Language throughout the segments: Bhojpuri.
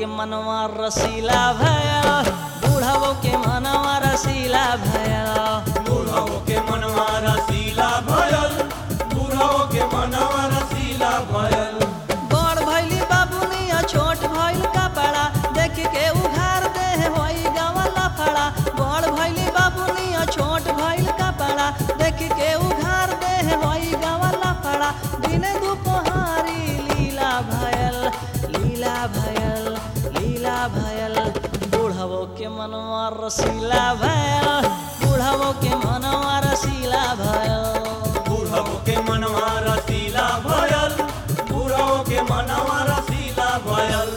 के मनवा रसीला भयल, बूढ़वो के मनवा रसीला भयल। बूढ़ो के मनवा रसीला भयल, बूढ़ो के मनवा रसीला भयल। बड़ भैली बाबुनिया छोट भइल कपड़ा, देख के उघार देह होई गवला फड़ा। बड़ भैली बाबुनिया छोट भइल कपड़ा, देख के उघार देह होई गवला फड़ा। दिन दुपहरी लीला भयल, लीला भयल, लीला भयल। बूढ़वो के मनवा रसीला भयल, बूढ़वो के मनवा रसीला भयल। बूढ़ो के मनवा रसीला भयल, बूढ़ो के मनवा रसीला भयल।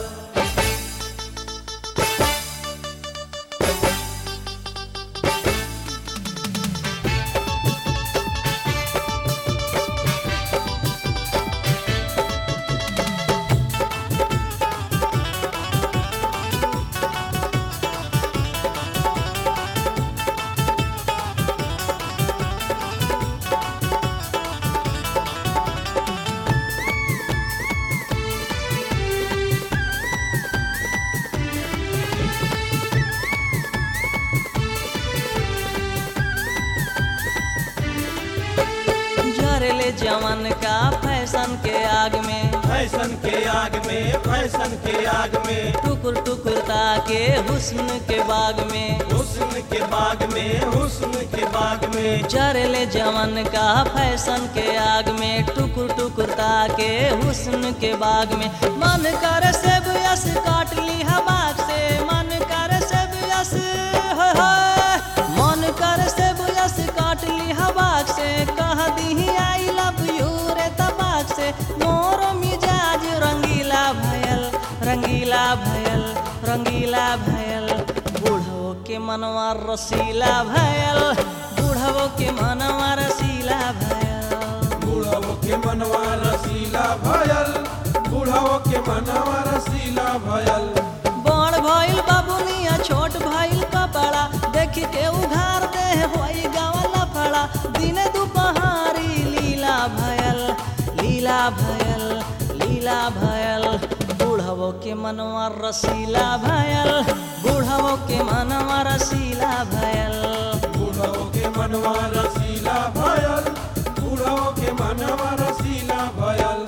झरेले जवन का फैशन के आग में, फैशन के आग में, फैशन के आग में। टुकुर टुकुर ताके हुस्न के बाग में। हुस्न के बाग में, हुस्न के बाग में। झरेले जवन का फैशन के आग में, टुकुर टुकुर ताके हुस्न के बाग में। मन करे से यस काट ली हवाक से, मन करे से यस मन करे से यस काट ली हवाक से। कह दी आई लव यू रे तबाक से। मोर मिजाज रंगीला भयल, रंगीला भयल, रंगीला भयल। बूढ़ो के मनवा रसीला भयल, बूढ़ो के मनवा रसीला भयल। बूढ़ो के मनवा रसीला भयल, बूढ़ो के मनवा रसीला भयल। बड़ भइल बाबुनिया छोट भइल कपड़ा, देख के उघार देह होई गवला फड़ा। दिन दुपहरी लीला भयल, लीला भयल, लीला भयल। बूढ़वो के मनवा रसीला भयल, बूढ़वो के मनवा रसीला भयल। बूढ़ो के मनवा रसीला भयल, बूढ़ो के मनवा रसीला भयल।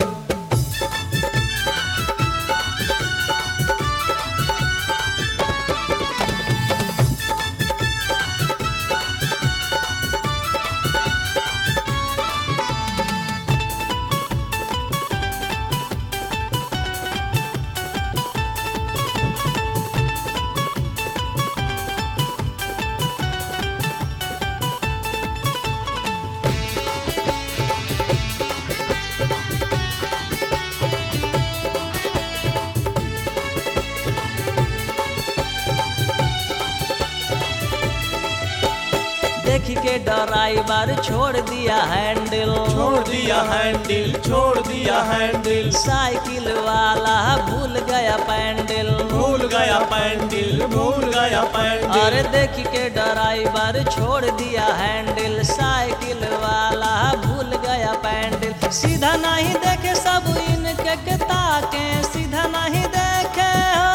देख के ड्राइवर छोड़ दिया हैंडल, छोड़ दिया हैंडल, छोड़ दिया हैंडल। साइकिल वाला भूल गया पैंडल, भूल गया पैंडल, भूल गया पैंडल। अरे देख के ड्राइवर छोड़ दिया हैंडल, साइकिल वाला भूल गया पैंडल। सीधा नहीं देखे सब इनके के ताके, सीधा नहीं देखे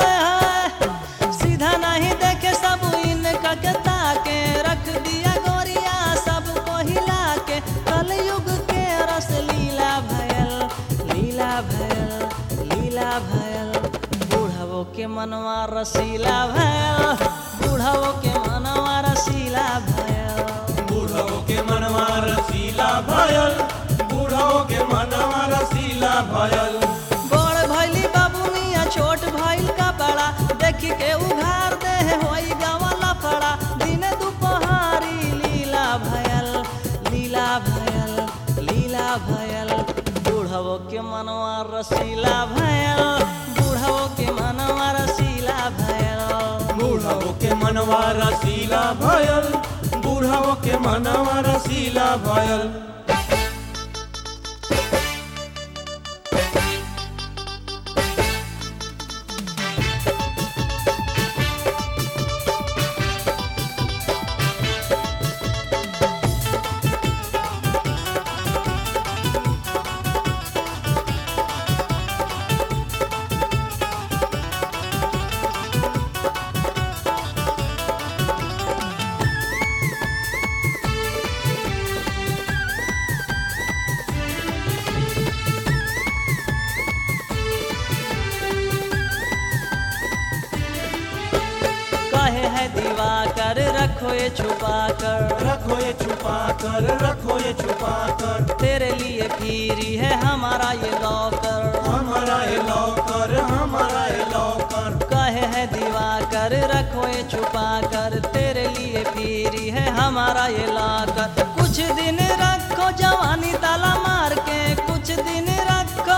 सीधा नहीं देखे सब इनका के ताके। रख दिया गोरिया सबको हिला के, कलयुग के रस लीला भयल, लीला भयल, लीला भयल। बूढ़वो के मनवा रसीला भयल, बूढ़वो के मनवा रसीला भयल। बूढ़ो के मनवा रसीला भयल, बूढ़ो के मनवा रसीला भयल। बड़ भैली बाबुनिया छोट भइल कपड़ा, देख के उघार देह होई गवला फड़ा। दिन दुपहरी लीला भयल, लीला भयल, लीला भयल। बूढ़वो के मनवा रसीला भयल, बूढ़वो के मनवा रसीला भयल। बूढ़ो के मनवा रसीला भयल, बूढ़ो के मनवा रसीला भयल। कहे है दिवाकर रखो ये छुपा कर, रखो ये छुपा कर, रखो ये छुपा कर। तेरे लिए फिरी है हमारा ये लॉकर, हमारा ये लॉकर, हमारा ये लॉकर। कहे है दिवाकर रखो ये छुपा कर, तेरे लिए फिरी है हमारा ये लॉकर। कुछ दिन रखो जवानी ताला मार के, कुछ दिन रखो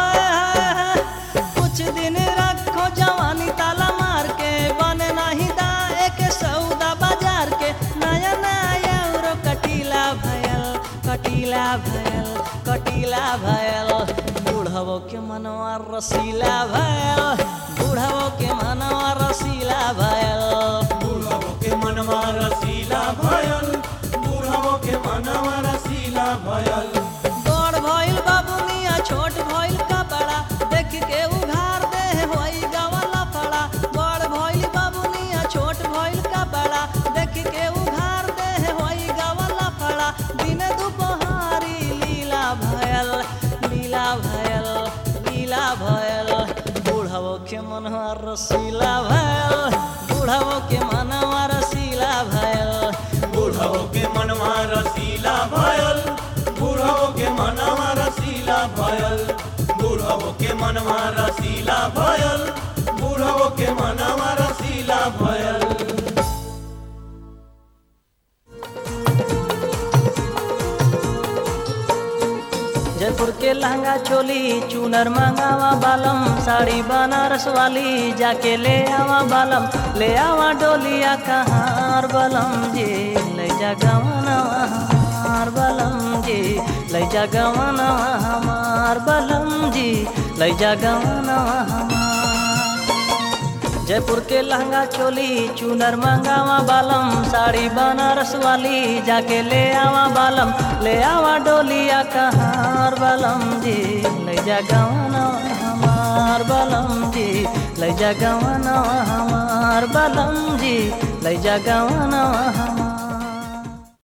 कुछ दिन रखो जवानी ताला मार के, बने नहीं दाए के सौदा बाजार के। नया नया उरो कटीला भयल, कटीला भयल, कटीला भयल। बूढ़वो के मनवा रसीला भयल, बूढ़वो के मनवा रसीला भयल। बूढ़वो के मनवा रसीला भयल, बूढ़वो के मनवा रसीला भयल। बड़ भइल बाबुनिया छोट भइल कपड़ा, देख के उघार दे होई गवाला फड़ा। बड़ भइल बाबुनिया छोट भइल कपड़ा, देख के उघार दे होई गवाला फड़ा। दिन दुपहरी लीला भयल, लीला भयल, लीला भयल। बूढ़वो के मनवा रसीला भयल, बूढ़वो के मनवा रसीला भयल। बूढ़वो के मनवा रसीला भयल, बूढ़वो के मनवा रसीला भयल। बूढ़वो के मनवा रसीला भयल, बूढ़वो के मनवा रसीला भयल। जयपुर के लहंगा चोली चूनर मंगावा बालम, साड़ी बनारस वाली जाके ले आवा बालम। ले आवा डोलिया कहार बलम जी, ले जा गवनवा हमार बलम जी, ले जा गवनवा हमार बलम जी, ले जा गवनवा हमार। जयपुर के लहंगा चोली चूनर मंगावा बालम, साड़ी बनारस वाली जाके ले आवा बालम। ले आवा डोलिया कहार बलम जी, ले जा गवनवा हमार बलम जी, ले जा गवनवा हमार बलम जी, ले जा गवनवा हमार।